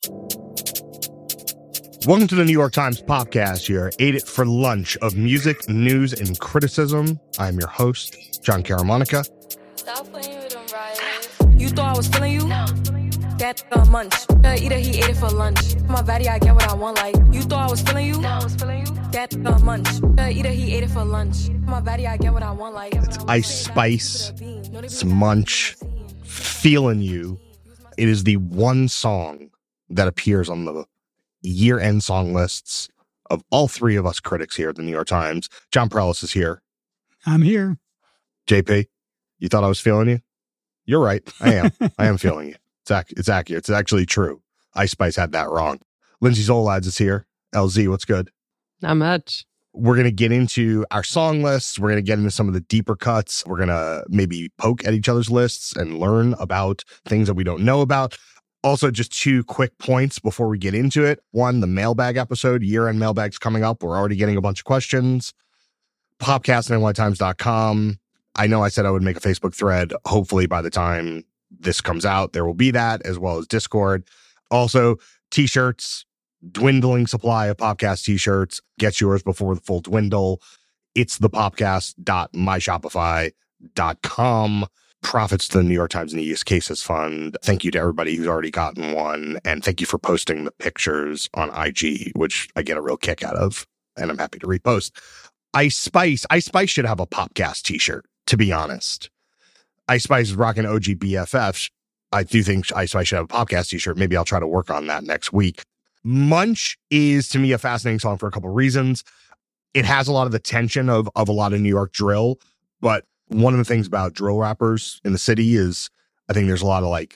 Welcome to the New York Times podcast, your Ate It for Lunch of music, news, and criticism. I'm your host, John Caramonica. Stop playing with them, Riley. You thought I was feeling you? That munch. Either he ate it for lunch. My body, I get what I want, like. You thought I was feeling you? That munch. Either he ate it for lunch. My body, I get what I want, like. It's Ice Spice. It's Munch. Feeling You. It is the one song that appears on the year-end song lists of all three of us critics here at the New York Times. John Prellis is here. I'm here. JP, you thought I was feeling you? You're right. I am. I am feeling you. It's accurate. It's actually true. Ice Spice had that wrong. Lindsay Zolads is here. LZ, what's good? Not much. We're going to get into our song lists. We're going to get into some of the deeper cuts. We're going to maybe poke at each other's lists and learn about things that we don't know about. Also, just two quick points before we get into it. One, the mailbag episode, year-end mailbag's coming up. We're already getting a bunch of questions. Popcast@nytimes.com. I know I said I would make a Facebook thread. Hopefully by the time this comes out, there will be that, as well as Discord. Also, t-shirts, dwindling supply of Popcast t-shirts. Get yours before the full dwindle. It's thepopcast.myshopify.com. Profits to the New York Times and the East Cases Fund. Thank you to everybody who's already gotten one. And thank you for posting the pictures on IG, which I get a real kick out of. And I'm happy to repost. Ice Spice should have a Popcast t-shirt, to be honest. Ice Spice is rocking OG BFFs. I do think Ice Spice should have a Popcast t-shirt. Maybe I'll try to work on that next week. Munch is, to me, a fascinating song for a couple of reasons. It has a lot of the tension of a lot of New York drill, but one of the things about drill rappers in the city is I think there's a lot of like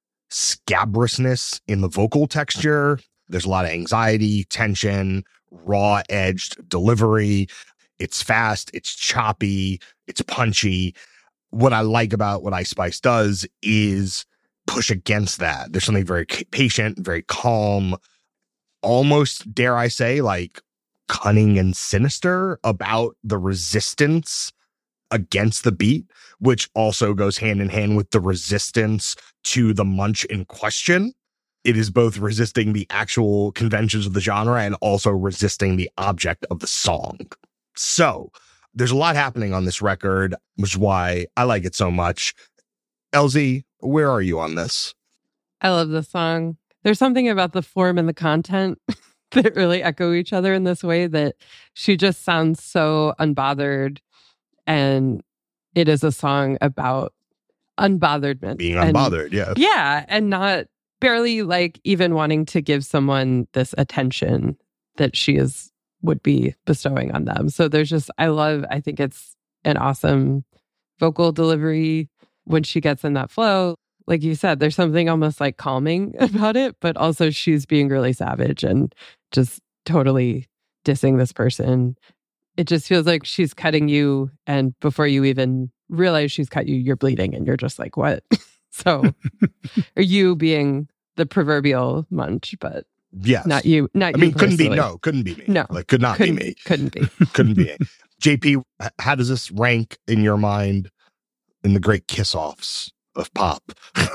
scabrousness in the vocal texture. There's a lot of anxiety, tension, raw edged delivery. It's fast, it's choppy, it's punchy. What I like about what Ice Spice does is push against that. There's something very patient, very calm, almost, dare I say, like cunning and sinister about the resistance against the beat, which also goes hand in hand with the resistance to the Munch in question. It is both resisting the actual conventions of the genre and also resisting the object of the song. So there's a lot happening on this record, which is why I like it so much. LZ, where are you on this? I love this song. There's something about the form and the content that really echo each other in this way, that she just sounds so unbothered. And it is a song about unbotheredness. Being unbothered, yeah. Yeah, and not barely like even wanting to give someone this attention that she would be bestowing on them. So there's just, I think it's an awesome vocal delivery when she gets in that flow. Like you said, there's something almost like calming about it, but also she's being really savage and just totally dissing this person. It just feels like she's cutting you, and before you even realize she's cut you, you're bleeding, and you're just like, what? So, are you being the proverbial Munch, but yes, not you. Not I you mean, couldn't be me. No, like could not be me. Couldn't be. Couldn't be. JP, how does this rank in your mind in the great kiss-offs of pop?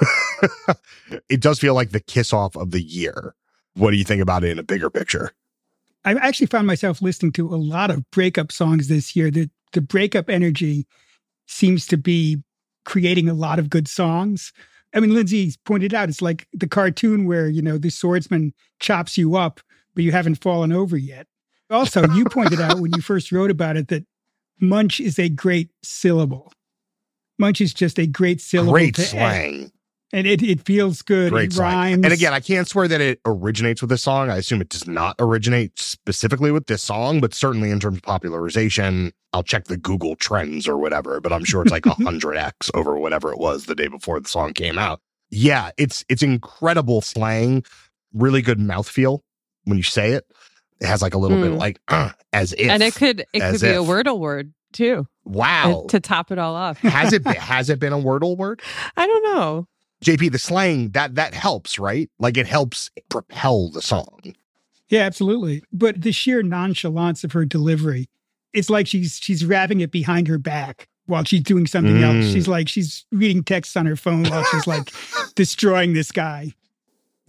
It does feel like the kiss-off of the year. What do you think about it in a bigger picture? I actually found myself listening to a lot of breakup songs this year. The breakup energy seems to be creating a lot of good songs. I mean, Lindsay pointed out, it's like the cartoon where, the swordsman chops you up, but you haven't fallen over yet. Also, you pointed out when you first wrote about it that Munch is a great syllable. Munch is just a great syllable. Great slang. And it feels good. Great it slang. rhymes. And again, I can't swear that it originates with this song. I assume it does not originate specifically with this song, but certainly in terms of popularization, I'll check the Google Trends or whatever, but I'm sure it's like 100x over whatever it was the day before the song came out. Yeah, it's incredible slang, really good mouthfeel when you say it. It has like a little bit like as if. And it could be a Wordle word too. Wow. To top it all off. Has it been a Wordle word? I don't know. JP, the slang, that helps, right? Like it helps propel the song. Yeah, absolutely. But the sheer nonchalance of her delivery, it's like she's rapping it behind her back while she's doing something else. She's reading texts on her phone while she's like destroying this guy.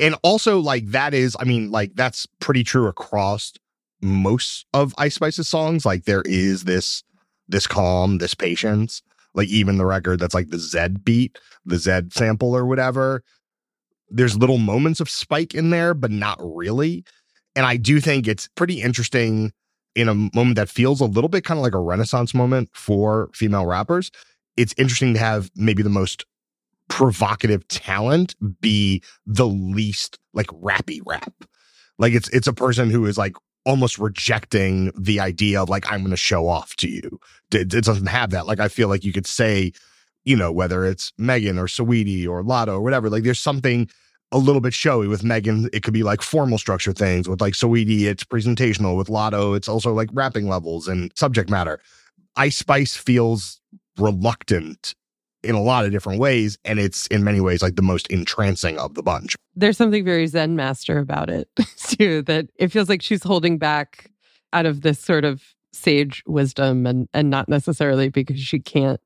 And also, like, that is, I mean, like, that's pretty true across most of Ice Spice's songs. Like, there is this calm, this patience. Like, even the record that's like the Zed beat, the Zed sample or whatever, there's little moments of spike in there, but not really. And I do think it's pretty interesting in a moment that feels a little bit kind of like a renaissance moment for female rappers. It's interesting to have maybe the most provocative talent be the least like rappy rap. Like it's a person who is like almost rejecting the idea of like, I'm going to show off to you. It doesn't have that. Like, I feel like you could say, you know, whether it's Megan or Saweetie or Latto or whatever, like there's something a little bit showy with Megan. It could be like formal structure things. With like Saweetie, it's presentational. With Latto, it's also like rapping levels and subject matter. Ice Spice feels reluctant in a lot of different ways, and it's in many ways like the most entrancing of the bunch. There's something very Zen master about it too, that it feels like she's holding back out of this sort of sage wisdom and not necessarily because she can't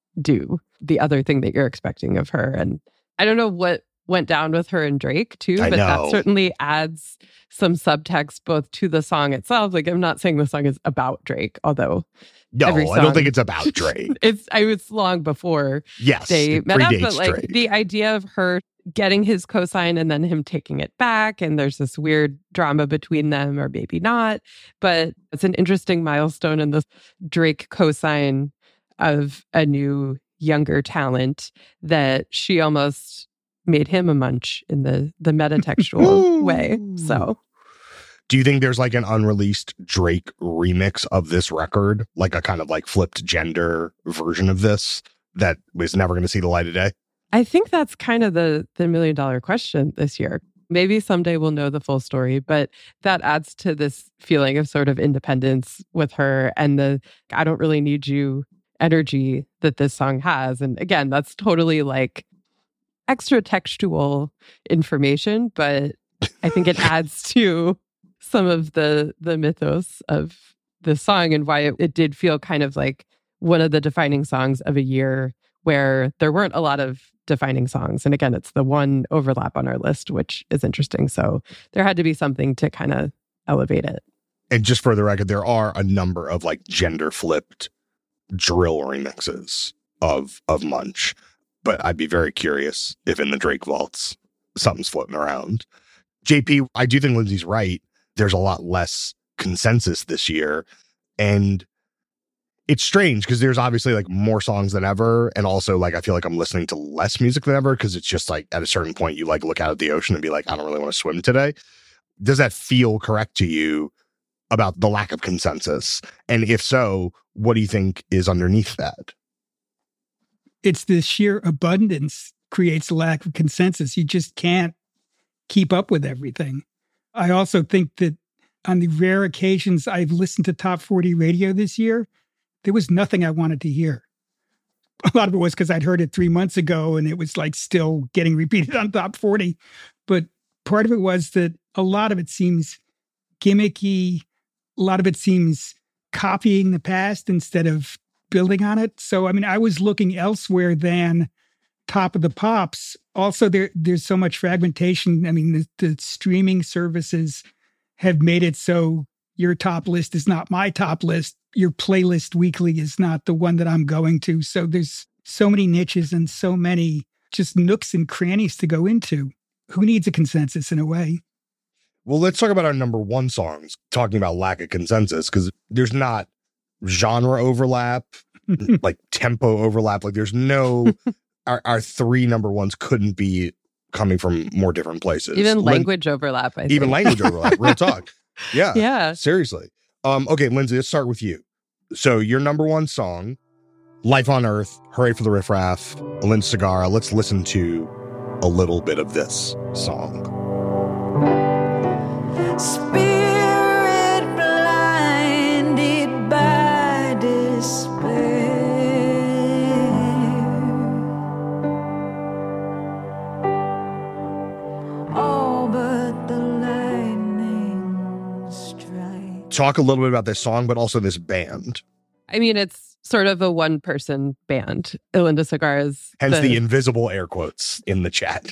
do the other thing that you're expecting of her. And I don't know what went down with her and Drake too, but that certainly adds some subtext both to the song itself. Like, I'm not saying the song is about Drake, although no, I don't think it's about Drake. It's long before they met up, but like Drake. The idea of her getting his cosign and then him taking it back, and there's this weird drama between them, or maybe not, but it's an interesting milestone in the Drake cosign of a new younger talent that she almost made him a munch in the metatextual way. So do you think there's like an unreleased Drake remix of this record, like a kind of like flipped gender version of this that was never going to see the light of day? I think that's kind of the $1 million question this year. Maybe someday we'll know the full story, but that adds to this feeling of sort of independence with her and the I don't really need you energy that this song has. And again, that's totally like extra textual information, but I think it adds to some of the mythos of this song and why it did feel kind of like one of the defining songs of a year where there weren't a lot of defining songs. And again, it's the one overlap on our list, which is interesting. So there had to be something to kind of elevate it. And just for the record, there are a number of like gender flipped drill remixes of Munch. But I'd be very curious if in the Drake vaults, something's floating around. JP, I do think Lindsay's right. There's a lot less consensus this year. And it's strange because there's obviously like more songs than ever. And also like, I feel like I'm listening to less music than ever because it's just like at a certain point you like look out at the ocean and be like, I don't really want to swim today. Does that feel correct to you about the lack of consensus? And if so, what do you think is underneath that? It's the sheer abundance creates a lack of consensus. You just can't keep up with everything. I also think that on the rare occasions I've listened to Top 40 radio this year, there was nothing I wanted to hear. A lot of it was because I'd heard it 3 months ago and it was like still getting repeated on Top 40. But part of it was that a lot of it seems gimmicky. A lot of it seems copying the past instead of building on it. So, I mean, I was looking elsewhere than Top of the Pops. Also, there's so much fragmentation. I mean, the streaming services have made it so your top list is not my top list. Your playlist weekly is not the one that I'm going to. So there's so many niches and so many just nooks and crannies to go into. Who needs a consensus in a way? Well, let's talk about our number one songs, talking about lack of consensus, because there's not genre overlap, like tempo overlap. Like there's no, our three number ones couldn't be coming from more different places. Even language overlap, I think. Even language overlap, real talk. Yeah. Yeah. Seriously. Okay, Lindsay, let's start with you. So your number one song, Life on Earth, Hooray for the Riff Raff, Linda Segarra. Let's listen to a little bit of this song. Spirit blinded by despair, all but the lightning strike. Talk a little bit about this song, but also this band. I mean, it's sort of a one-person band. Linda Segarra's hence the invisible air quotes in the chat.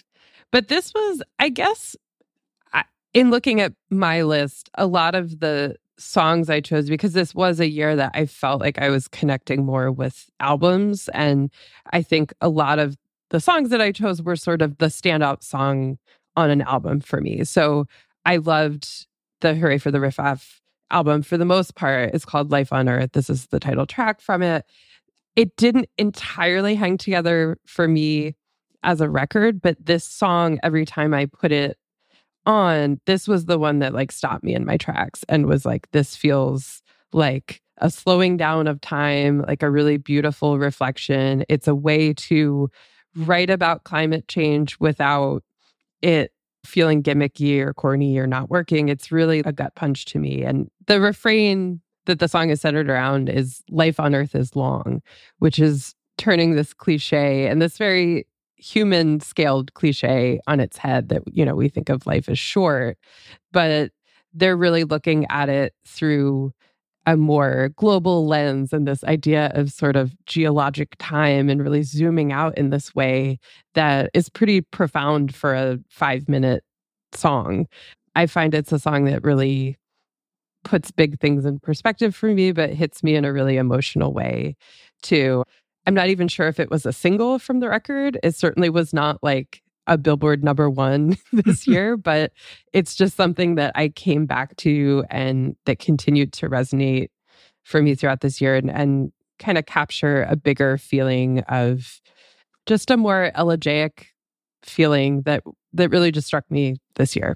But this was, I guess, in looking at my list, a lot of the songs I chose, because this was a year that I felt like I was connecting more with albums. And I think a lot of the songs that I chose were sort of the standout song on an album for me. So I loved the Hooray for the Riff Raff album for the most part. It's called Life on Earth. This is the title track from it. It didn't entirely hang together for me as a record, but this song, every time I put it on, this was the one that like stopped me in my tracks and was like, this feels like a slowing down of time, like a really beautiful reflection. It's a way to write about climate change without it feeling gimmicky or corny or not working. It's really a gut punch to me. And the refrain that the song is centered around is life on Earth is long, which is turning this cliche and this very human scaled cliche on its head that, you know, we think of life as short, but they're really looking at it through a more global lens and this idea of sort of geologic time and really zooming out in this way that is pretty profound for a 5-minute song. I find it's a song that really puts big things in perspective for me, but hits me in a really emotional way too. I'm not even sure if it was a single from the record. It certainly was not like a Billboard #1 this year, but it's just something that I came back to and that continued to resonate for me throughout this year and kind of capture a bigger feeling of just a more elegiac feeling that really just struck me this year.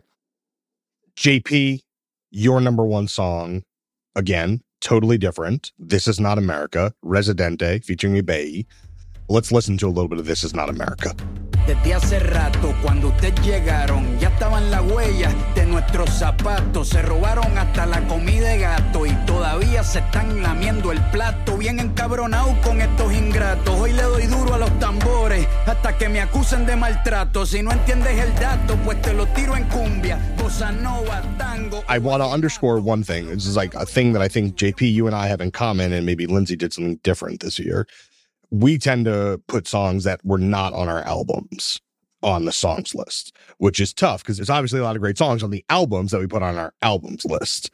JP, your #1 song, again, totally different. This Is Not America, Residente, featuring Ibeyi. Let's listen to a little bit of This Is Not America. Desde hace rato, cuando ustedes llegaron, ya estaban las huellas de nuestros zapatos. Se robaron hasta la comida de gato y todavía se están lamiendo el plato. Bien encabronado con estos ingratos. Hoy le doy duro a los tambores hasta que me acusen de maltrato. Si no entiendes el dato, pues te lo tiro en cumbia. Bossa nova, tango. I want to underscore one thing. This is like a thing that I think, JP, you and I have in common, and maybe Lindsay did something different this year. We tend to put songs that were not on our albums on the songs list, which is tough because there's obviously a lot of great songs on the albums that we put on our albums list.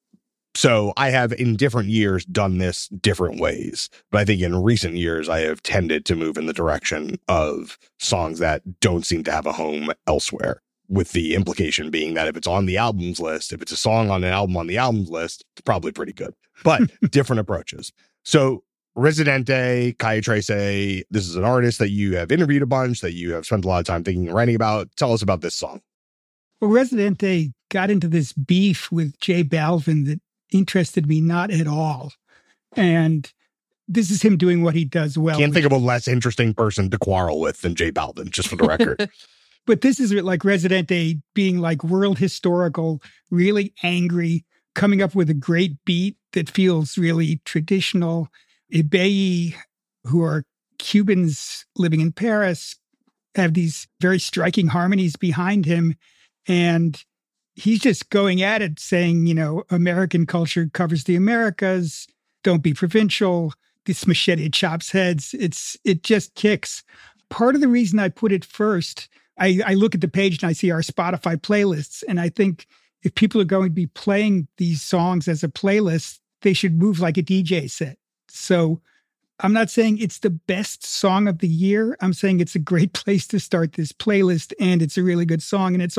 So I have in different years done this different ways, but I think in recent years I have tended to move in the direction of songs that don't seem to have a home elsewhere, with the implication being that if it's on the albums list, if it's a song on an album on the albums list, it's probably pretty good, but different approaches. So Residente, Calle 13, this is an artist that you have interviewed a bunch, that you have spent a lot of time thinking and writing about. Tell us about this song. Well, Residente got into this beef with J Balvin that interested me not at all. And this is him doing what he does well. Can't think of a less interesting person to quarrel with than J Balvin, just for the record. But this is like Residente being like world historical, really angry, coming up with a great beat that feels really traditional. Ibeyi, who are Cubans living in Paris, have these very striking harmonies behind him. And he's just going at it saying, you know, American culture covers the Americas. Don't be provincial. This machete chops heads. It just kicks. Part of the reason I put it first, I look at the page and I see our Spotify playlists. And I think if people are going to be playing these songs as a playlist, they should move like a DJ set. So I'm not saying it's the best song of the year. I'm saying it's a great place to start this playlist, and it's a really good song. And it's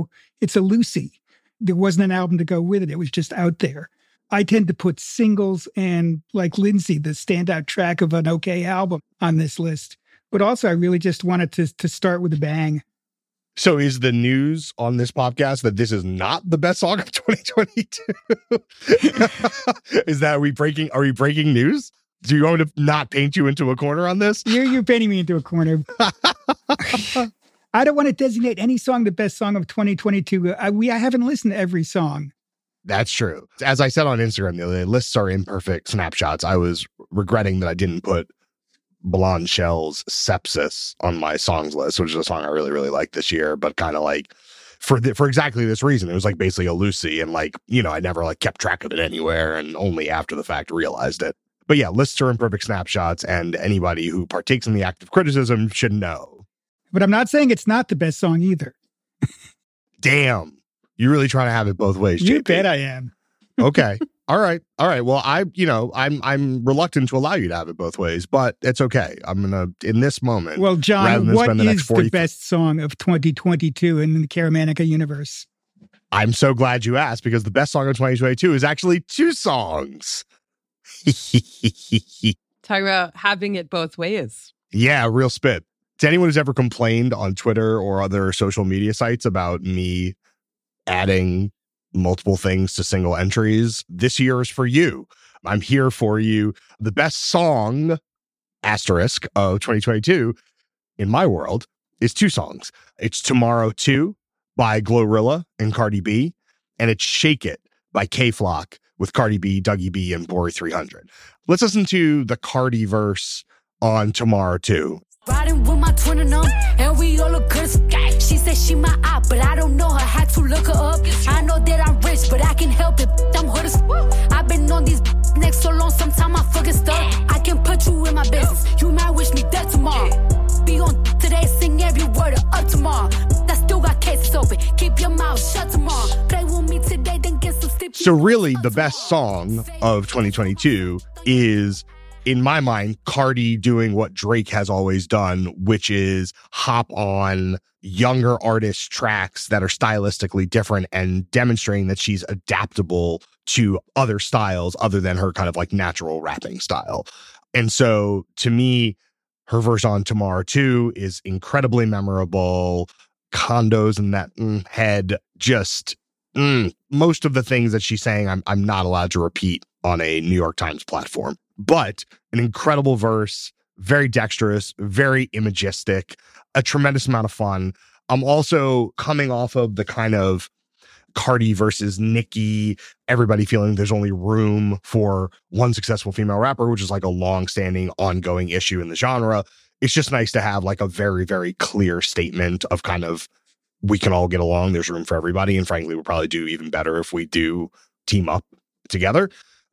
a Lucy. There wasn't an album to go with it. It was just out there. I tend to put singles and, like Lindsay, the standout track of an okay album on this list. But also, I really just wanted to start with a bang. So is the news on this podcast that this is not the best song of 2022? Are we breaking news? Do you want me to not paint you into a corner on this? You're painting me into a corner. I don't want to designate any song the best song of 2022. I haven't listened to every song. That's true. As I said on Instagram the other day, lists are imperfect snapshots. I was regretting that I didn't put Blonde Shell's Sepsis on my songs list, which is a song I really, really like this year, but kind of like for exactly this reason. It was like basically a Lucy, and like, you know, I never like kept track of it anywhere and only after the fact realized it. But yeah, lists are imperfect snapshots, and anybody who partakes in the act of criticism should know. But I'm not saying it's not the best song either. Damn. You're really trying to have it both ways, You JP. bet I am. Okay. All right. Well, I'm reluctant to allow you to have it both ways, but it's okay. I'm gonna in this moment. Well, rather John, than what spend the next is 40 the best song of 2022 in the Caramanica universe? I'm so glad you asked because the best song of 2022 is actually two songs. Talking about having it both ways. Yeah, real spit. To anyone who's ever complained on Twitter or other social media sites about me adding multiple things to single entries, this year is for you. I'm here for you. The best song, asterisk, of 2022 in my world is two songs. It's Tomorrow 2 by Glorilla and Cardi B, and it's Shake It by K-Flock with Cardi B, Dougie B, and Bori 300. Let's listen to the Cardi verse on Tomorrow 2. Riding with my twin and and we all look good as f- She said she my eye, but I don't know her, had to look her up. I know that I'm rich, but I can help it, I'm hood as f- I've been on these necks so long, sometimes I fucking stuck. I can put you in my business, you might wish me dead tomorrow. Be on today, sing every word of up tomorrow. That still got cases open, keep your mouth shut tomorrow. Play with me today, then get some sleep. So really, the best song of 2022 is, in my mind, Cardi doing what Drake has always done, which is hop on younger artists' tracks that are stylistically different and demonstrating that she's adaptable to other styles other than her kind of like natural rapping style. And so to me, her verse on Tomorrow 2 is incredibly memorable. Condos in that head, just most of the things that she's saying, I'm not allowed to repeat on a New York Times platform. But an incredible verse, very dexterous, very imagistic, a tremendous amount of fun. I'm also coming off of the kind of Cardi versus Nicki, everybody feeling there's only room for one successful female rapper, which is like a long-standing, ongoing issue in the genre. It's just nice to have like a very, very clear statement of kind of, we can all get along, there's room for everybody. And frankly, we'll probably do even better if we do team up together.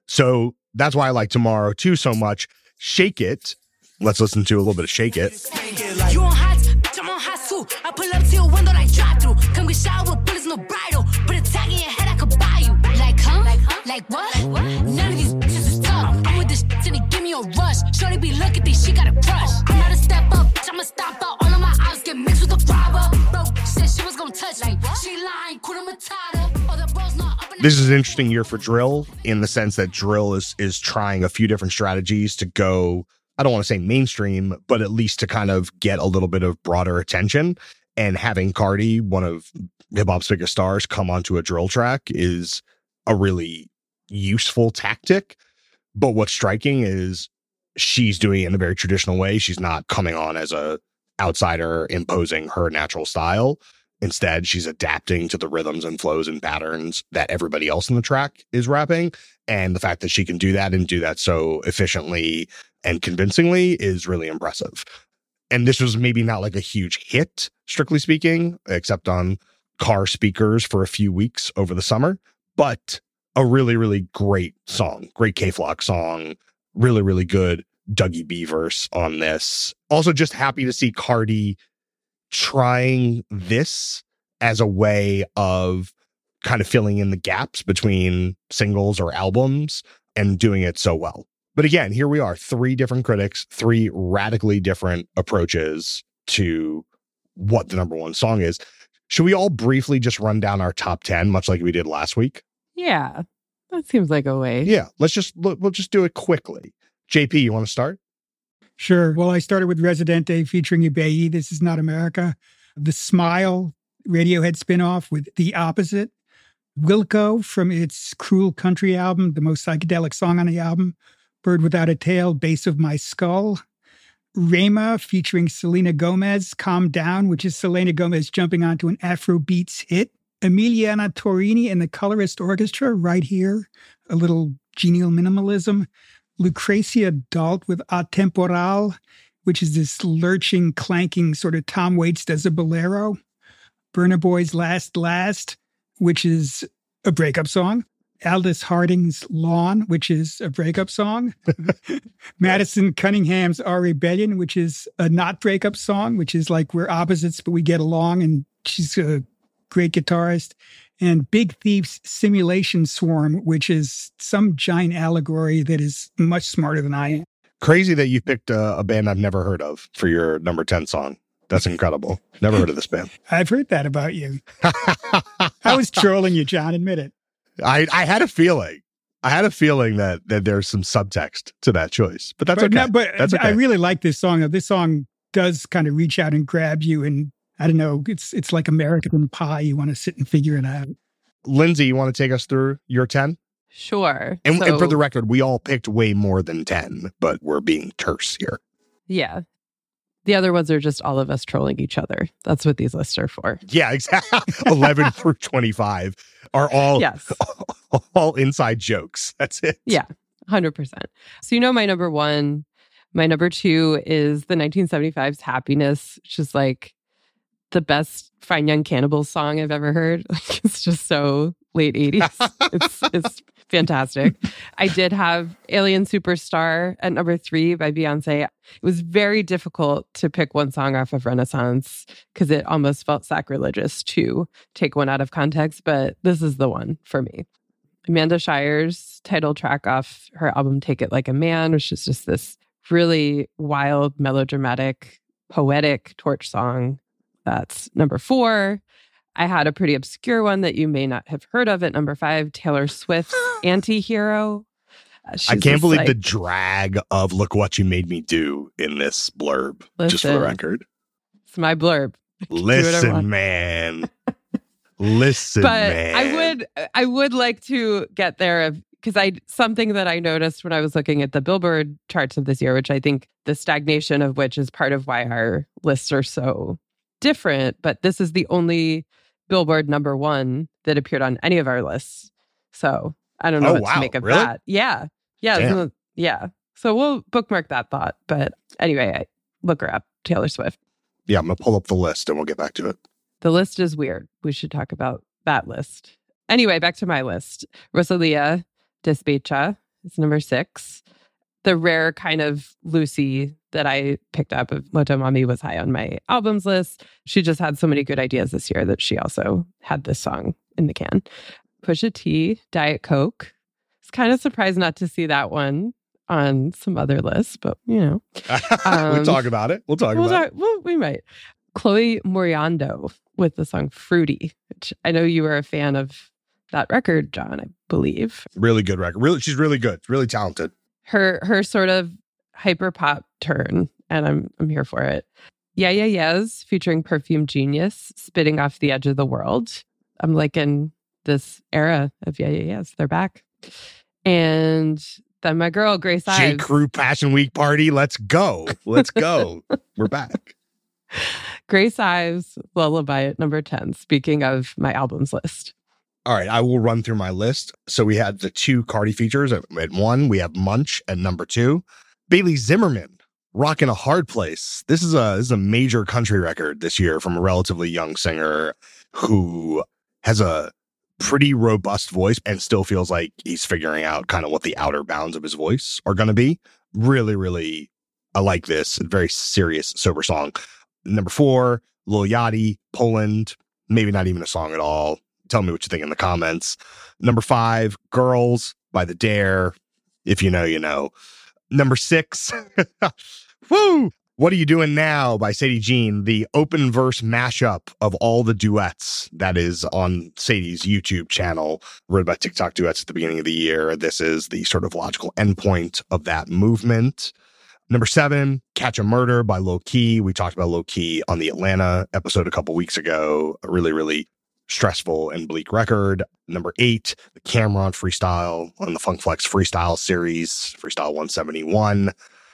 So that's why I like Tomorrow 2 so much. Shake It. Let's listen to a little bit of Shake It. You on hot, I'm on hot too. I pull up to your window like drive through. Come get shower with bullets, no bridle. Put a tag in your head, I could buy you. Like, huh? Like what? None of these bitches is tough. I'm with this shit and they give me a rush. Shorty be looking, think she got a crush. I'm not a step up, I'ma stop out. All of my eyes get mixed with the robber. Bro, said she was gonna touch me. She lying, Kuna Matata. Oh, the bro's not up in This is an interesting year for drill in the sense that drill is trying a few different strategies to go, I don't want to say mainstream, but at least to kind of get a little bit of broader attention. And having Cardi, one of hip hop's biggest stars, come onto a drill track is a really useful tactic. But what's striking is she's doing it in a very traditional way. She's not coming on as a outsider imposing her natural style. Instead, she's adapting to the rhythms and flows and patterns that everybody else in the track is rapping. And the fact that she can do that and do that so efficiently and convincingly is really impressive. And this was maybe not like a huge hit, strictly speaking, except on car speakers for a few weeks over the summer, but a really, really great song, great K-Flock song, really, really good Dougie B verse on this. Also just happy to see Cardi trying this as a way of kind of filling in the gaps between singles or albums and doing it so well. But again, here we are, 3 different critics, 3 radically different approaches to what the number one song is. Should we all briefly just run down our top 10, much like we did last week? Yeah, that seems like a way. Yeah, we'll just do it quickly. JP, you want to start? Sure. Well, I started with Residente featuring Ibeyi, This Is Not America. The Smile Radiohead spinoff with The Opposite. Wilco from its Cruel Country album, the most psychedelic song on the album. Bird Without a Tail, Base of My Skull. Rema featuring Selena Gomez, Calm Down, which is Selena Gomez jumping onto an Afrobeats hit. Emiliana Torini and the Colorist Orchestra, Right Here, a little genial minimalism. Lucrecia Dalt with Atemporal, which is this lurching, clanking sort of Tom Waits does a bolero. Burna Boy's Last Last, which is a breakup song. Aldous Harding's Lawn, which is a breakup song. Madison Cunningham's Our Rebellion, which is a not breakup song, which is like we're opposites, but we get along. And she's a great guitarist. And Big Thief's Simulation Swarm, which is some giant allegory that is much smarter than I am. Crazy that you picked a band I've never heard of for your number 10 song. That's incredible. Never heard of this band. I've heard that about you. I was trolling you, John. Admit it. I had a feeling. I had a feeling that there's some subtext to that choice, but that's okay. No, but that's okay. I really like this song. This song does kind of reach out and grab you, and I don't know, it's like American Pie. You want to sit and figure it out. Lindsay, you want to take us through your 10? Sure. And for the record, we all picked way more than 10, but we're being terse here. Yeah. The other ones are just all of us trolling each other. That's what these lists are for. Yeah, exactly. 11 through 25 are all, yes. all inside jokes. That's it. Yeah, 100%. So you know my number one. My number two is the 1975's Happiness, which is like the best Fine Young Cannibals song I've ever heard. It's just so late 80s. It's fantastic. I did have Alien Superstar at number 3 by Beyonce. It was very difficult to pick one song off of Renaissance because it almost felt sacrilegious to take one out of context, but this is the one for me. Amanda Shire's title track off her album Take It Like a Man, which is just this really wild, melodramatic, poetic torch song. That's number 4. I had a pretty obscure one that you may not have heard of at number 5, Taylor Swift's Anti-Hero. I can't believe the drag of Look What You Made Me Do in this blurb, just for the record. It's my blurb. Listen, man. Listen, man. I would like to get there because something that I noticed when I was looking at the Billboard charts of this year, which I think the stagnation of which is part of why our lists are so different, but this is the only Billboard number 1 that appeared on any of our lists. So I don't know what to make of that. Yeah. Yeah. Yeah. So we'll bookmark that thought. But anyway, look her up, Taylor Swift. Yeah, I'm going to pull up the list and we'll get back to it. The list is weird. We should talk about that list. Anyway, back to my list. Rosalia Despecha is number 6. The rare kind of Lucy that I picked up of Motomami was high on my albums list. She just had so many good ideas this year that she also had this song in the can. Pusha T, Diet Coke. It's kind of surprised not to see that one on some other lists, but you know. We'll talk about it. Well, we might. Chloe Moriando with the song Fruity, which I know you were a fan of that record, John, I believe. Really good record. She's really good. Really talented. Her sort of hyper pop turn, and I'm here for it. Yeah Yeah Yeahs featuring Perfume Genius, Spitting Off the Edge of the World. I'm liking this era of Yeah Yeah Yeahs. They're back. And then my girl Grace Ives. J. Crew Passion Week party. Let's go. Let's go. We're back. Grace Ives, Lullaby at number 10. Speaking of my albums list. All right, I will run through my list. So we had the 2 Cardi features at 1. We have Munch at number 2. Bailey Zimmerman, Rockin' a Hard Place. This is a major country record this year from a relatively young singer who has a pretty robust voice and still feels like he's figuring out kind of what the outer bounds of his voice are going to be. Really, really, I like this. Very serious, sober song. Number 4, Lil Yachty, Poland. Maybe not even a song at all. Tell me what you think in the comments. Number 5, Girls by The Dare. If you know, you know. Number 6, woo! What Are You Doing Now by Sadie Jean, the open verse mashup of all the duets that is on Sadie's YouTube channel, written by TikTok duets at the beginning of the year. This is the sort of logical endpoint of that movement. Number 7, Catch a Murder by Low Key. We talked about Low Key on the Atlanta episode a couple weeks ago. A really, really stressful and bleak record. Number 8, the Cameron freestyle on the Funk Flex freestyle series, freestyle 171.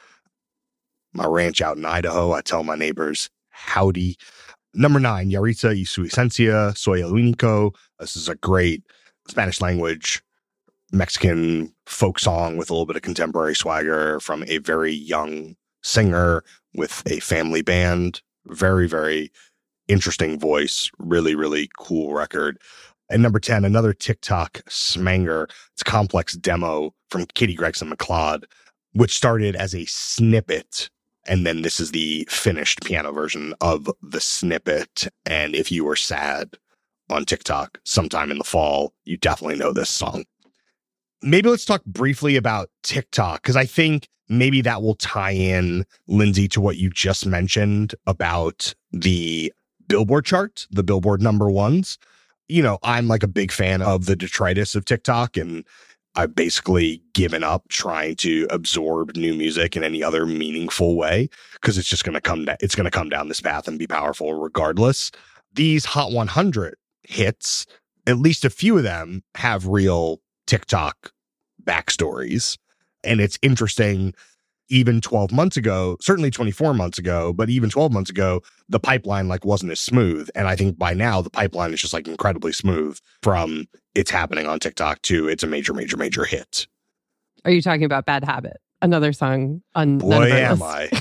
My ranch out in Idaho, I tell my neighbors, howdy. Number 9, Yaritza y su esencia, Soy el único. This is a great Spanish language Mexican folk song with a little bit of contemporary swagger from a very young singer with a family band. Very, very interesting voice. Really, really cool record. And number 10, another TikTok smanger. It's Complex Demo from Katie Gregson McLeod, which started as a snippet. And then this is the finished piano version of the snippet. And if you were sad on TikTok sometime in the fall, you definitely know this song. Maybe let's talk briefly about TikTok, because I think maybe that will tie in, Lindsay, to what you just mentioned about the Billboard chart, the Billboard number ones. You know, I'm like a big fan of the detritus of TikTok, and I've basically given up trying to absorb new music in any other meaningful way, because it's just going to come down this path and be powerful regardless. These Hot 100 hits, at least a few of them have real TikTok backstories. And it's interesting, even 12 months ago, certainly 24 months ago, but even 12 months ago, the pipeline like wasn't as smooth. And I think by now the pipeline is just like incredibly smooth from it's happening on TikTok to it's a major, major, major hit. Are you talking about Bad Habit? Another song on Boy, am I.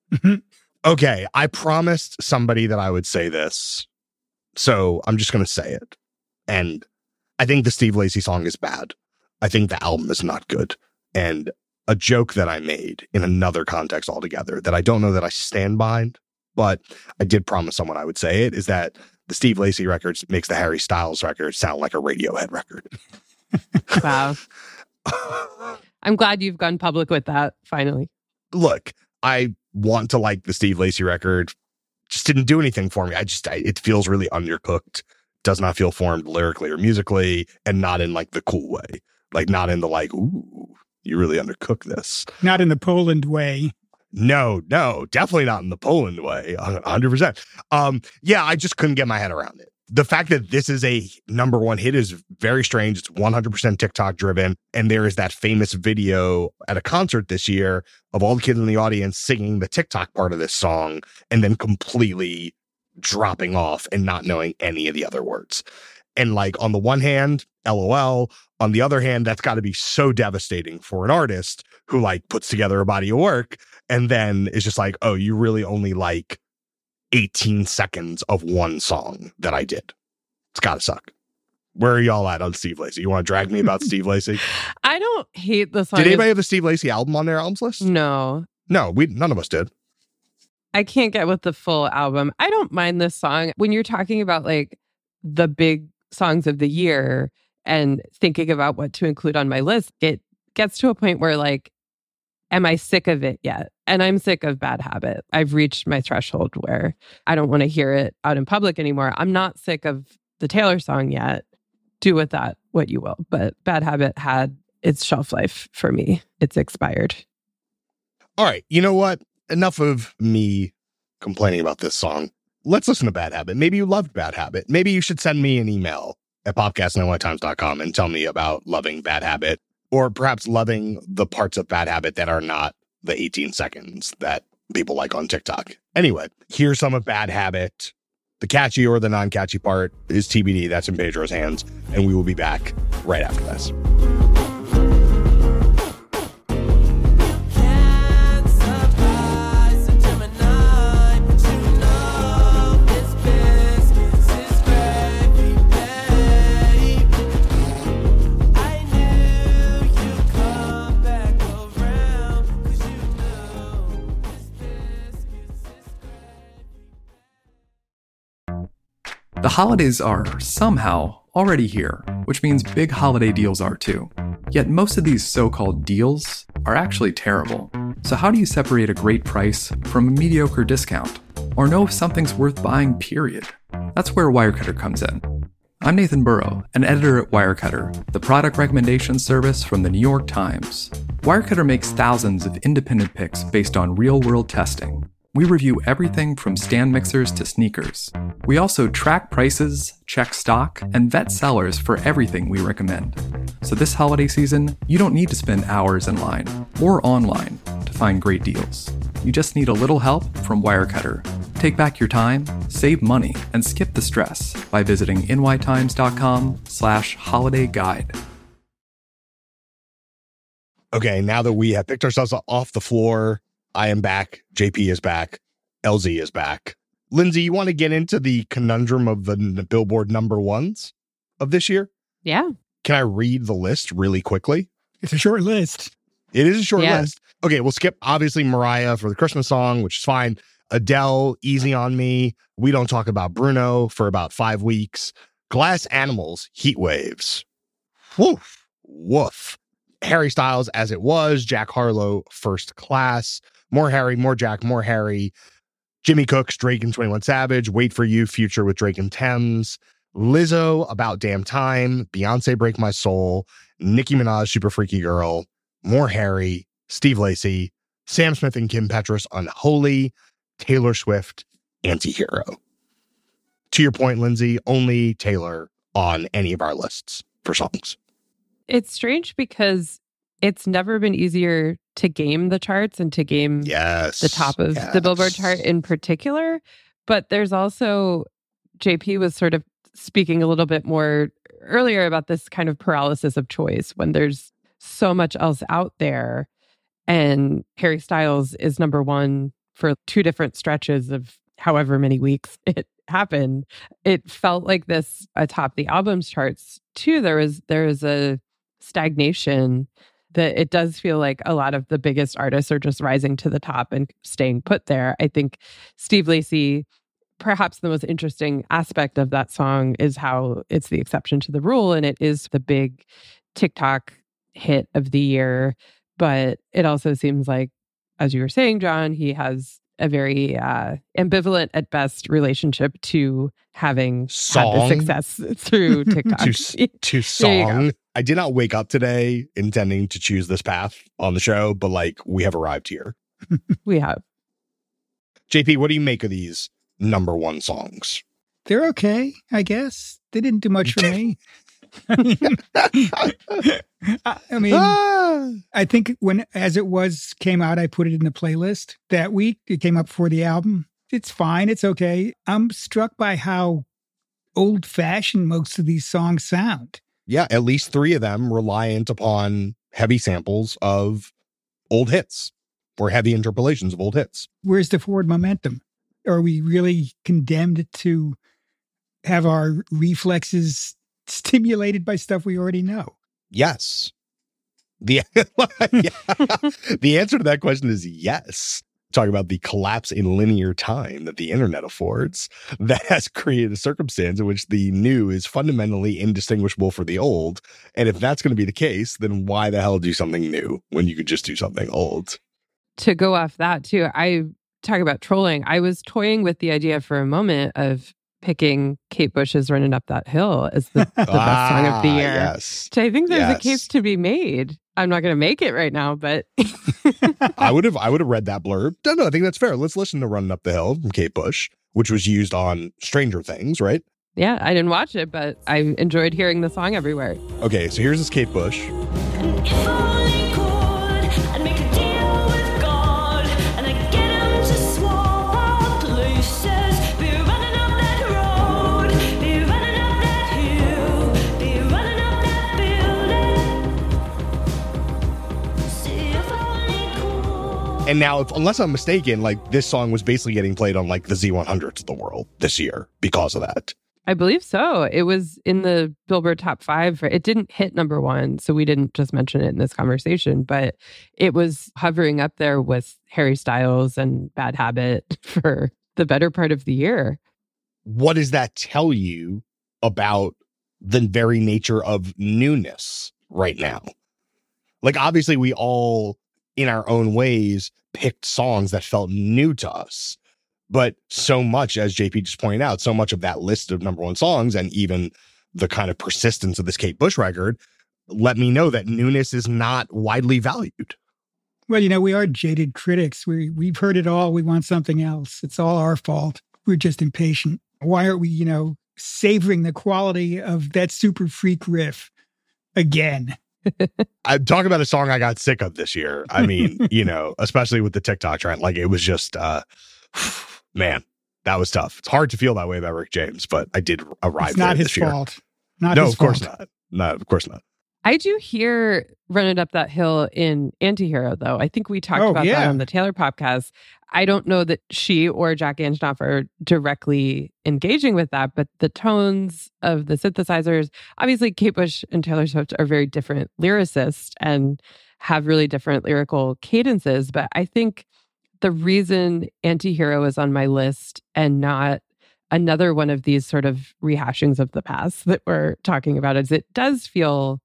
Okay, I promised somebody that I would say this, so I'm just going to say it. And I think the Steve Lacy song is bad. I think the album is not good. And a joke that I made in another context altogether that I don't know that I stand behind, but I did promise someone I would say it, is that the Steve Lacy records makes the Harry Styles record sound like a Radiohead record. Wow. I'm glad you've gone public with that, finally. Look, I want to like the Steve Lacy record. Just didn't do anything for me. It feels really undercooked. Does not feel formed lyrically or musically, and not in like the cool way. Like not in the like, ooh, you really undercook this. Not in the Poland way. No, definitely not in the Poland way. 100%. Yeah, I just couldn't get my head around it. The fact that this is a number one hit is very strange. It's 100% TikTok driven. And there is that famous video at a concert this year of all the kids in the audience singing the TikTok part of this song and then completely dropping off and not knowing any of the other words. And like on the one hand, LOL. On the other hand, that's got to be so devastating for an artist who like puts together a body of work and then is just like, oh, you really only like 18 seconds of one song that I did. It's got to suck. Where are y'all at on Steve Lacy? You want to drag me about Steve Lacy? I don't hate the song. Did anybody have the Steve Lacy album on their albums list? No. No, none of us did. I can't get with the full album. I don't mind this song. When you're talking about like the big songs of the year and thinking about what to include on my list, it gets to a point where like, am I sick of it yet? And I'm sick of Bad Habit. I've reached my threshold where I don't want to hear it out in public anymore. I'm not sick of the Taylor song yet. Do with that what you will. But Bad Habit had its shelf life for me. It's expired. All right. You know what? Enough of me complaining about this song. Let's listen to Bad Habit. Maybe you loved Bad Habit. Maybe you should send me an email at podcast@nytimes.com and tell me about loving Bad Habit, or perhaps loving the parts of Bad Habit that are not the 18 seconds that people like on TikTok. Anyway, here's some of Bad Habit. The catchy or the non-catchy part is TBD. That's in Pedro's hands. And we will be back right after this. The holidays are somehow already here, which means big holiday deals are too. Yet most of these so-called deals are actually terrible. So how do you separate a great price from a mediocre discount? Or know if something's worth buying, period? That's where Wirecutter comes in. I'm Nathan Burrow, an editor at Wirecutter, the product recommendation service from the New York Times. Wirecutter makes thousands of independent picks based on real-world testing. We review everything from stand mixers to sneakers. We also track prices, check stock, and vet sellers for everything we recommend. So this holiday season, you don't need to spend hours in line or online to find great deals. You just need a little help from Wirecutter. Take back your time, save money, and skip the stress by visiting nytimes.com/holiday guide. Okay, now that we have picked ourselves off the floor, I am back. JP is back. LZ is back. Lindsay, you want to get into the conundrum of the Billboard number ones of this year. Yeah. Can I read the list really quickly? It's a short list. It is a short Yeah. list. Okay, we'll skip, obviously, Mariah for the Christmas song, which is fine. Adele, Easy on Me. We Don't Talk About Bruno for about 5 weeks. Glass Animals, Heat Waves. Woof. Woof. Harry Styles, As It Was. Jack Harlow, First Class. More Harry, more Jack, more Harry. Jimmy Cooks, Drake and 21 Savage. Wait for You, Future with Drake and Thames. Lizzo, About Damn Time. Beyonce, Break My Soul. Nicki Minaj, Super Freaky Girl. More Harry. Steve Lacy. Sam Smith and Kim Petras, Unholy. Taylor Swift, Antihero. To your point, Lindsay, only Taylor on any of our lists for songs. It's strange because it's never been easier to game the charts and to game Yes. the top of the Billboard chart in particular. But there's also, JP was sort of speaking a little bit more earlier about this kind of paralysis of choice when there's so much else out there. And Harry Styles is number one for 2 different stretches of however many weeks it happened. It felt like this atop the albums charts too. There is a stagnation that it does feel like a lot of the biggest artists are just rising to the top and staying put there. I think Steve Lacy, perhaps the most interesting aspect of that song is how it's the exception to the rule, and it is the big TikTok hit of the year. But it also seems like, as you were saying, John, he has a very ambivalent at best relationship to having had the success through TikTok. to song. I did not wake up today intending to choose this path on the show, but like we have arrived here. We have. JP, what do you make of these number one songs? They're okay, I guess. They didn't do much for me. I mean, I think when As It Was came out, I put it in the playlist that week. It came up for the album. It's fine. It's okay. I'm struck by how old-fashioned most of these songs sound. Yeah, at least 3 of them reliant upon heavy samples of old hits or heavy interpolations of old hits. Where's the forward momentum? Are we really condemned to have our reflexes stimulated by stuff we already know? Yes. The answer to that question is yes. Talk about the collapse in linear time that the internet affords. That has created a circumstance in which the new is fundamentally indistinguishable for the old. And if that's going to be the case, then why the hell do something new when you could just do something old? To go off that too, I talk about trolling. I was toying with the idea for a moment of picking Kate Bush's Running Up That Hill as the best song of the year. Yes. So I think there's a case to be made. I'm not going to make it right now, but I would have read that blurb. No, I think that's fair. Let's listen to Running Up the Hill from Kate Bush, which was used on Stranger Things, right? Yeah, I didn't watch it, but I enjoyed hearing the song everywhere. Okay, so here's this Kate Bush. And if only could, I'd make a deal with God, and I'd get him to swap our places. Be running up that road, be running up that hill, be running up that building. See if only could. And now, unless I'm mistaken, like this song was basically getting played on like the Z100s of the world this year because of that. I believe so. It was in the Billboard Top 5. It didn't hit number 1, so we didn't just mention it in this conversation, but it was hovering up there with Harry Styles and Bad Habit for the better part of the year. What does that tell you about the very nature of newness right now? Like, obviously, we all, in our own ways, picked songs that felt new to us. But so much, as JP just pointed out, so much of that list of number one songs and even the kind of persistence of this Kate Bush record let me know that newness is not widely valued. Well, you know, we are jaded critics. We've heard it all. We want something else. It's all our fault. We're just impatient. Why aren't we, you know, savoring the quality of that super freak riff again? I'm talking about a song I got sick of this year. I mean, you know, especially with the TikTok trend, like it was just, man, that was tough. It's hard to feel that way about Rick James, but I did arrive It's not there his this year. fault. Not No, his of course fault. not. No, of course not. I do hear Running Up That Hill in Antihero, though. I think we talked about that on the Taylor podcast. I don't know that she or Jack Antonoff are directly engaging with that, but the tones of the synthesizers, obviously Kate Bush and Taylor Swift are very different lyricists and have really different lyrical cadences. But I think the reason Antihero is on my list and not another one of these sort of rehashings of the past that we're talking about is it does feel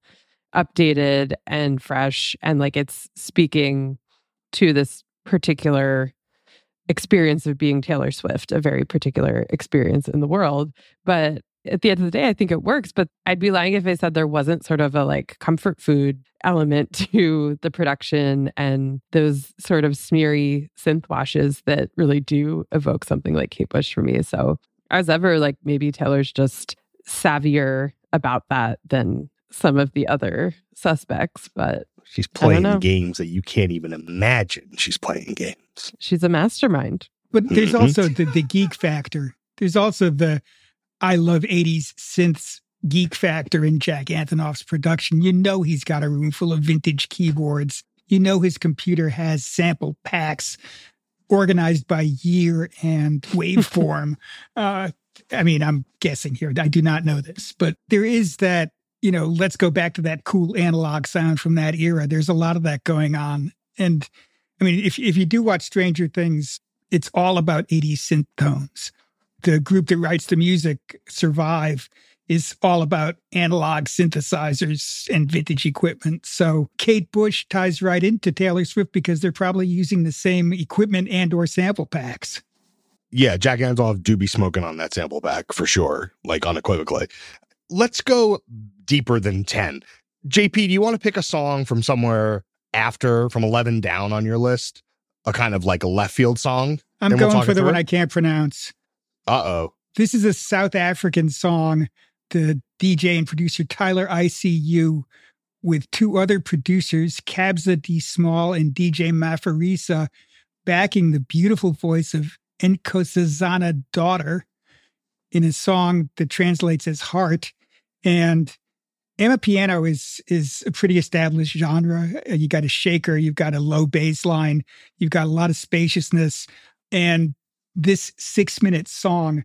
updated and fresh, and like it's speaking to this particular experience of being Taylor Swift, a very particular experience in the world. But at the end of the day, I think it works. But I'd be lying if I said there wasn't sort of a like comfort food element to the production and those sort of smeary synth washes that really do evoke something like Kate Bush for me. So as ever, like maybe Taylor's just savvier about that than some of the other suspects, but she's playing games that you can't even imagine she's playing games. She's a mastermind. But there's also the geek factor. There's also the I love 80s synths geek factor in Jack Antonoff's production. You know he's got a room full of vintage keyboards. You know his computer has sample packs organized by year and waveform. I mean, I'm guessing here. I do not know this, but there is that, you know, let's go back to that cool analog sound from that era. There's a lot of that going on. And I mean, if you do watch Stranger Things, it's all about 80s synth tones. The group that writes the music, Survive, is all about analog synthesizers and vintage equipment. So Kate Bush ties right into Taylor Swift because they're probably using the same equipment and or sample packs. Yeah, Jack Antonoff do be smoking on that sample pack for sure, like unequivocally. Let's go deeper than 10. JP, do you want to pick a song from somewhere after, from 11 down on your list? A kind of like a left field song? I'm going for the one I can't pronounce. Uh-oh. This is a South African song. The DJ and producer Tyler ICU with two other producers, Kabza D. Small and DJ Mafarisa, backing the beautiful voice of Nkosazana Daughter in a song that translates as heart. And Amapiano is a pretty established genre. You got a shaker, you've got a low bass line, you've got a lot of spaciousness. And this 6-minute song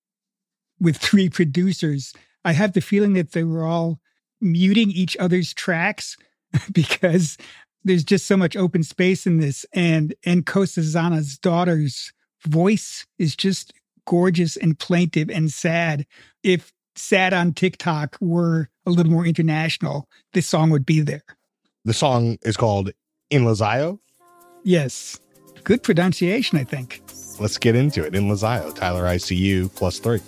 with 3 producers, I have the feeling that they were all muting each other's tracks because there's just so much open space in this. And Nkosazana's Daughter's voice is just gorgeous and plaintive and sad. If sad on TikTok were a little more international, this song would be there. The song is called Inlazayo? Yes. Good pronunciation, I think. Let's get into it. Inlazayo, Tyler ICU +3.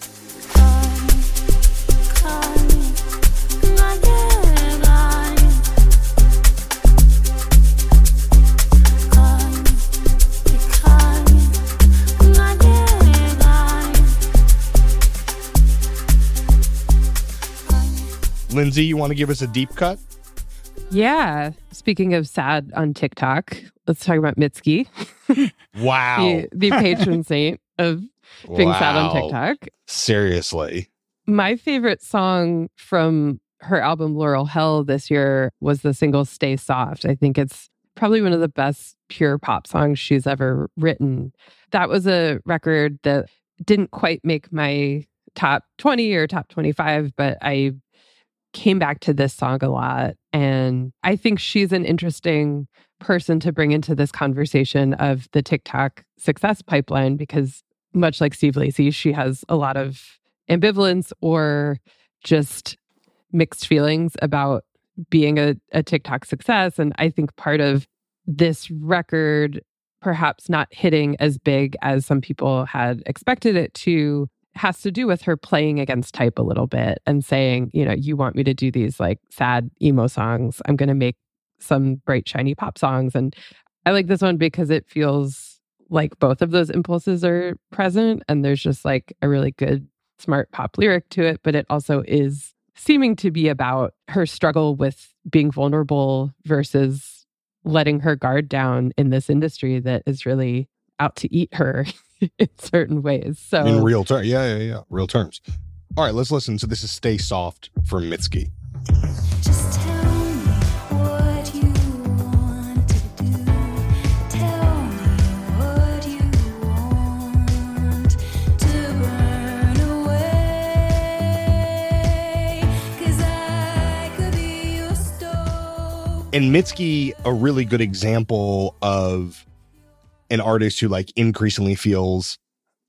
Lindsay, you want to give us a deep cut? Yeah. Speaking of sad on TikTok, let's talk about Mitski. Wow. the patron saint of being sad on TikTok. Seriously. My favorite song from her album Laurel Hell this year was the single Stay Soft. I think it's probably one of the best pure pop songs she's ever written. That was a record that didn't quite make my top 20 or top 25, but I came back to this song a lot. And I think she's an interesting person to bring into this conversation of the TikTok success pipeline, because much like Steve Lacy, she has a lot of ambivalence or just mixed feelings about being a TikTok success. And I think part of this record perhaps not hitting as big as some people had expected it to has to do with her playing against type a little bit and saying, you know, you want me to do these like sad emo songs. I'm going to make some bright, shiny pop songs. And I like this one because it feels like both of those impulses are present. And there's just like a really good, smart pop lyric to it. But it also is seeming to be about her struggle with being vulnerable versus letting her guard down in this industry that is really out to eat her in certain ways. So in real terms. Yeah. Real terms. All right, let's listen. So this is Stay Soft from Mitski. Just tell And Mitski, a really good example of an artist who like increasingly feels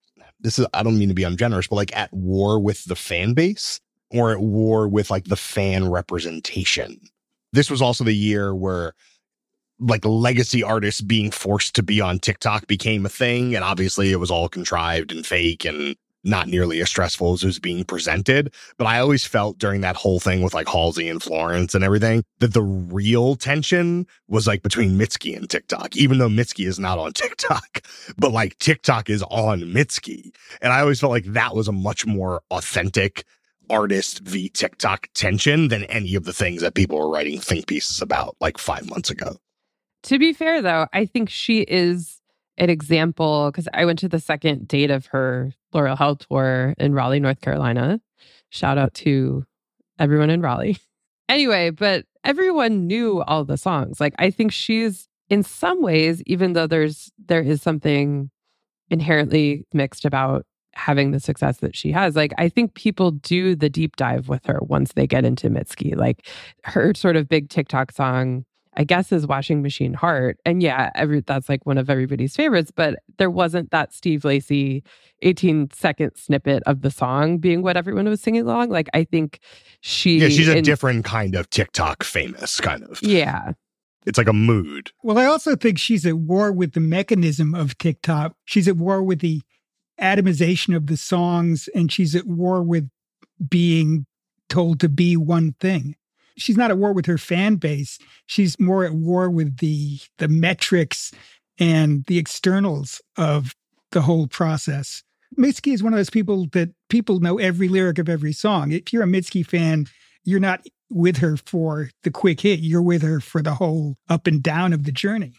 I don't mean to be ungenerous, but like at war with the fan base or at war with like the fan representation. This was also the year where like legacy artists being forced to be on TikTok became a thing. And obviously it was all contrived and fake and not nearly as stressful as it was being presented. But I always felt during that whole thing with like Halsey and Florence and everything that the real tension was like between Mitski and TikTok, even though Mitski is not on TikTok, but like TikTok is on Mitski. And I always felt like that was a much more authentic artist v TikTok tension than any of the things that people were writing think pieces about like 5 months ago. To be fair, though, I think she is an example because I went to the second date of her Laurel Hell tour in Raleigh, North Carolina. Shout out to everyone in Raleigh. Anyway, but everyone knew all the songs. Like, I think she's in some ways, even though there is something inherently mixed about having the success that she has, like, I think people do the deep dive with her once they get into Mitski. Like, her sort of big TikTok song, I guess, is Washing Machine Heart. And yeah, that's like one of everybody's favorites, but there wasn't that Steve Lacy 18-second snippet of the song being what everyone was singing along. Like, I think she's a different kind of TikTok famous, kind of. Yeah. It's like a mood. Well, I also think she's at war with the mechanism of TikTok. She's at war with the atomization of the songs, and she's at war with being told to be one thing. She's not at war with her fan base. She's more at war with the metrics and the externals of the whole process. Mitski is one of those people that people know every lyric of every song. If you're a Mitski fan, you're not with her for the quick hit. You're with her for the whole up and down of the journey.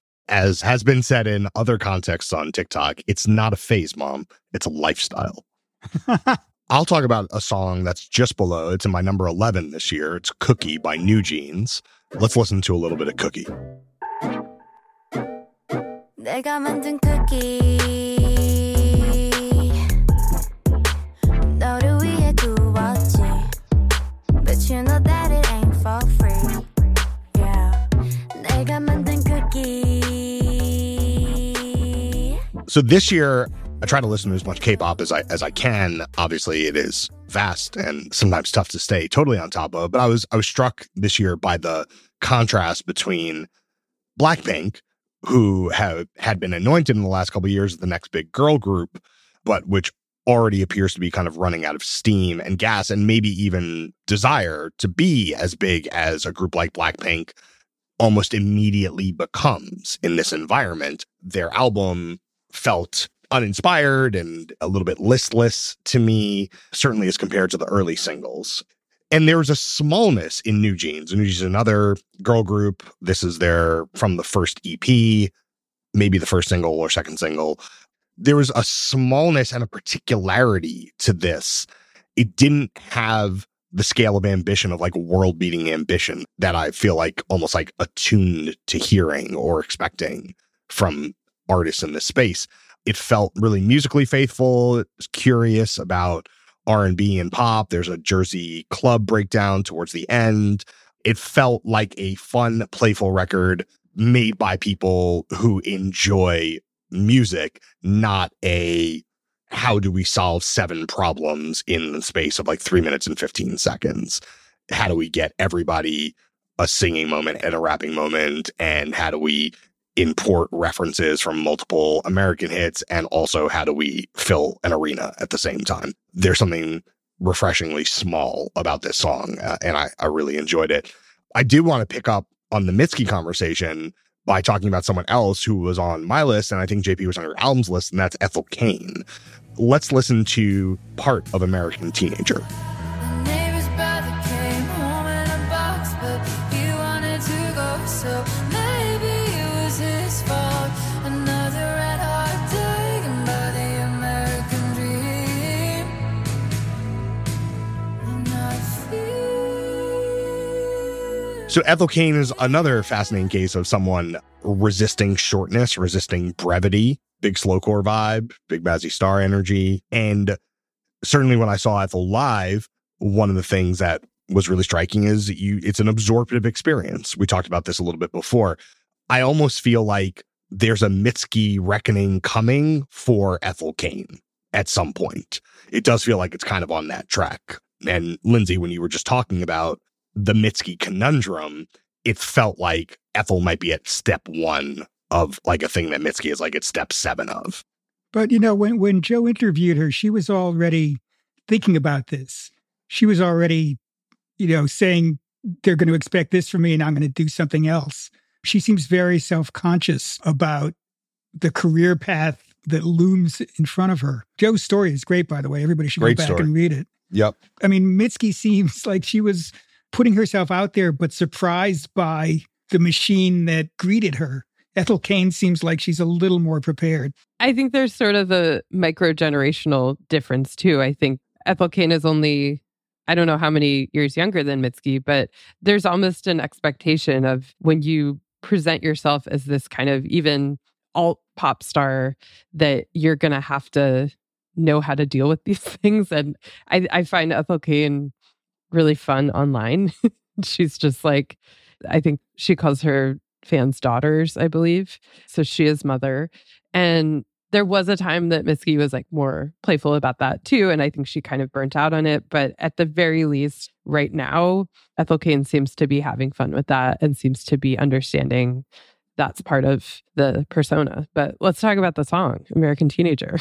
As has been said in other contexts on TikTok, it's not a phase, Mom. It's a lifestyle. I'll talk about a song that's just below. It's in my number 11 this year. It's Cookie by New Jeans. Let's listen to a little bit of Cookie. 내가 만든 cookie 너를 위해 구웠지 But you know that it ain't for free Yeah 내가 만든 cookie So this year, I try to listen to as much K-pop as I can. Obviously, it is vast and sometimes tough to stay totally on top of. But I was struck this year by the contrast between Blackpink, who had been anointed in the last couple of years as the next big girl group, but which already appears to be kind of running out of steam and gas and maybe even desire to be as big as a group like Blackpink almost immediately becomes in this environment. Their album felt uninspired and a little bit listless to me, certainly as compared to the early singles. And there was a smallness in New Jeans. New Jeans is another girl group. This is from the first EP, maybe the first single or second single. There was a smallness and a particularity to this. It didn't have the scale of ambition of like world-beating ambition that I feel like almost like attuned to hearing or expecting from artists in this space. It felt really musically faithful. It was curious about R&B and pop. There's a Jersey club breakdown towards the end. It felt like a fun, playful record made by people who enjoy music, not a how do we solve 7 problems in the space of like 3 minutes and 15 seconds? How do we get everybody a singing moment and a rapping moment? And how do we import references from multiple American hits? And also, how do we fill an arena at the same time? There's something refreshingly small about this song, and I really enjoyed it. I did want to pick up on the Mitski conversation by talking about someone else who was on my list, and I think JP was on your albums list, and that's Ethel Cain. Let's listen to part of American Teenager. My neighbor's brother came home in a box, but he wanted to go, so maybe it was his fault. Another red heart taken by the American dream. And I feel So Ethel Cain is another fascinating case of someone resisting shortness, resisting brevity, big slowcore vibe, big Mazzy Star energy. And certainly when I saw Ethel live, one of the things that was really striking is it's an absorptive experience. We talked about this a little bit before. I almost feel like there's a Mitski reckoning coming for Ethel Cain at some point. It does feel like it's kind of on that track. And Lindsay, when you were just talking about the Mitski conundrum, it felt like Ethel might be at step 1 of like a thing that Mitski is like at step 7 of. But, when Joe interviewed her, she was already thinking about this. She was already, saying they're going to expect this from me and I'm going to do something else. She seems very self-conscious about the career path that looms in front of her. Joe's story is great, by the way. Everybody should go back and read it. Yep. I mean, Mitski seems like she was putting herself out there, but surprised by the machine that greeted her. Ethel Cain seems like she's a little more prepared. I think there's sort of a micro-generational difference, too. I think Ethel Cain is only, I don't know how many years younger than Mitski, but there's almost an expectation of when you present yourself as this kind of even alt pop star that you're going to have to know how to deal with these things. And I find Ethel Cain really fun online. She's just like, I think she calls her fans daughters, I believe. So she is mother. And there was a time that Mitski was like more playful about that too. And I think she kind of burnt out on it. But at the very least, right now, Ethel Cain seems to be having fun with that and seems to be understanding that's part of the persona. But let's talk about the song, American Teenager.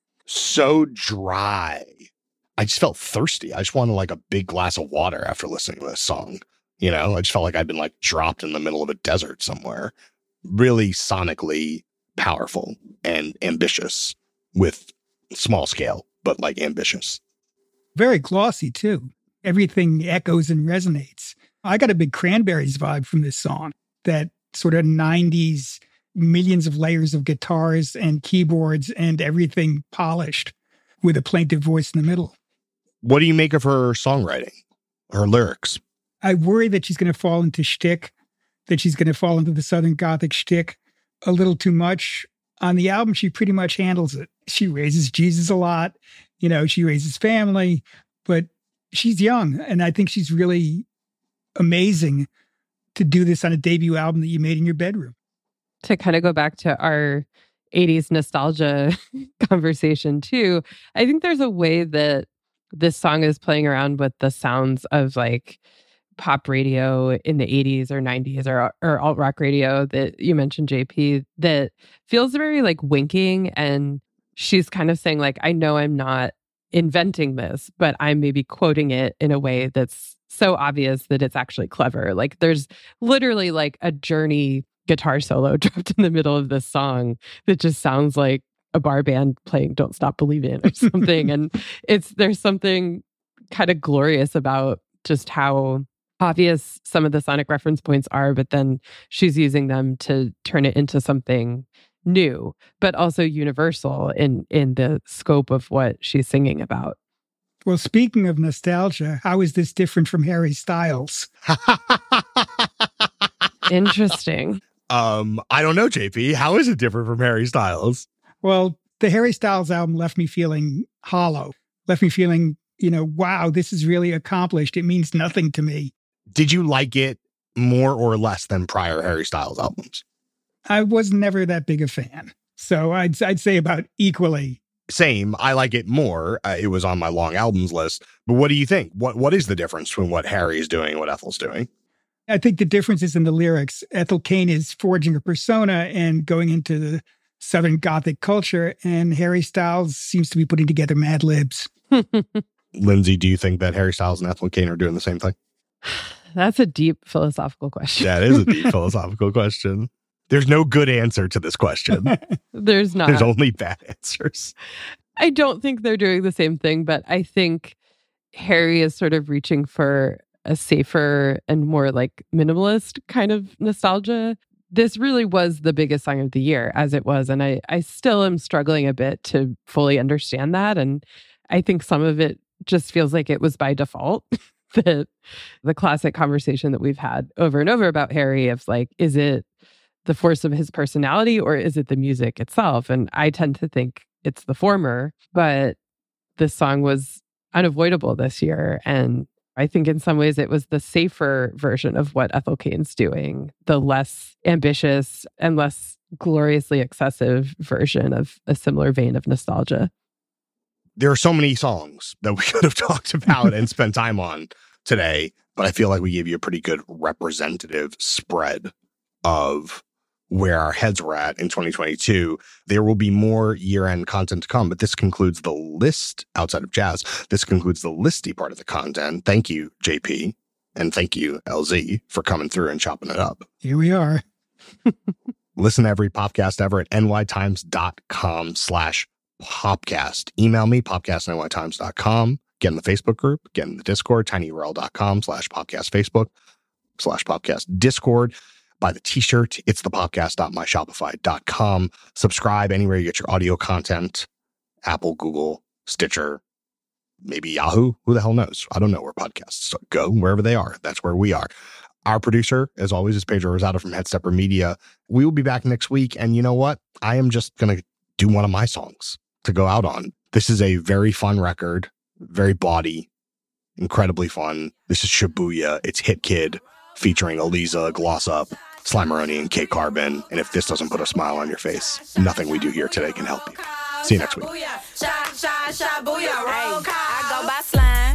So dry. I just felt thirsty. I just wanted like a big glass of water after listening to this song. I just felt like I'd been like dropped in the middle of a desert somewhere. Really sonically powerful and ambitious with small scale, but like ambitious. Very glossy too. Everything echoes and resonates. I got a big Cranberries vibe from this song. That sort of 90s, millions of layers of guitars and keyboards and everything polished with a plaintive voice in the middle. What do you make of her songwriting, her lyrics? I worry that she's going to fall into shtick, that she's going to fall into the Southern Gothic shtick a little too much. On the album, she pretty much handles it. She raises Jesus a lot. She raises family, but she's young. And I think she's really amazing to do this on a debut album that you made in your bedroom. To kind of go back to our 80s nostalgia conversation too, I think there's a way that this song is playing around with the sounds of like pop radio in the 80s or 90s or alt rock radio that you mentioned, JP, that feels very like winking. And she's kind of saying like, I know I'm not inventing this, but I'm maybe quoting it in a way that's so obvious that it's actually clever. Like there's literally like a Journey guitar solo dropped in the middle of this song that just sounds like a bar band playing Don't Stop Believin' or something. And there's something kind of glorious about just how obvious some of the sonic reference points are, but then she's using them to turn it into something new, but also universal in the scope of what she's singing about. Well, speaking of nostalgia, how is this different from Harry Styles? Interesting. I don't know, JP. How is it different from Harry Styles? Well, the Harry Styles album left me feeling hollow, left me feeling, wow, this is really accomplished. It means nothing to me. Did you like it more or less than prior Harry Styles albums? I was never that big a fan. So I'd say about equally. Same. I like it more. It was on my long albums list. But what do you think? What is the difference between what Harry is doing and what Ethel's doing? I think the difference is in the lyrics. Ethel Cain is forging a persona and going into the Southern Gothic culture, and Harry Styles seems to be putting together Mad Libs. Lindsay, do you think that Harry Styles and Ethel Cain are doing the same thing? That's a deep philosophical question. That is a deep philosophical question. There's no good answer to this question. There's not. There's only bad answers. I don't think they're doing the same thing, but I think Harry is sort of reaching for a safer and more like minimalist kind of nostalgia. This really was the biggest song of the year as it was. And I still am struggling a bit to fully understand that. And I think some of it just feels like it was by default. The classic conversation that we've had over and over about Harry of like, is it the force of his personality or is it the music itself? And I tend to think it's the former, but this song was unavoidable this year. And I think in some ways it was the safer version of what Ethel Cain's doing, the less ambitious and less gloriously excessive version of a similar vein of nostalgia. There are so many songs that we could have talked about and spent time on today, but I feel like we gave you a pretty good representative spread of where our heads were at in 2022. There will be more year-end content to come, but this concludes the list outside of jazz. This concludes the listy part of the content. Thank you, JP, and thank you, LZ, for coming through and chopping it up. Here we are. Listen to every podcast ever at nytimes.com/popcast. Email me, popcast@nytimes.com. Get in the Facebook group, get in the Discord, tinyurl.com/popcast Facebook/popcast Discord. Buy the t-shirt. It's thepopcast.myshopify.com. Subscribe anywhere you get your audio content. Apple, Google, Stitcher, maybe Yahoo. Who the hell knows? I don't know where podcasts go. Wherever they are, that's where we are. Our producer, as always, is Pedro Rosado from Headstepper Media. We will be back next week. And you know what? I am just going to do one of my songs to go out on. This is a very fun record, very bawdy, incredibly fun. This is Shibuya. It's Hit Kid featuring Aliza, Gloss Up, Slimeroni, and K Carbon. And if this doesn't put a smile on your face, nothing we do here today can help you. See you next week. I go by slime.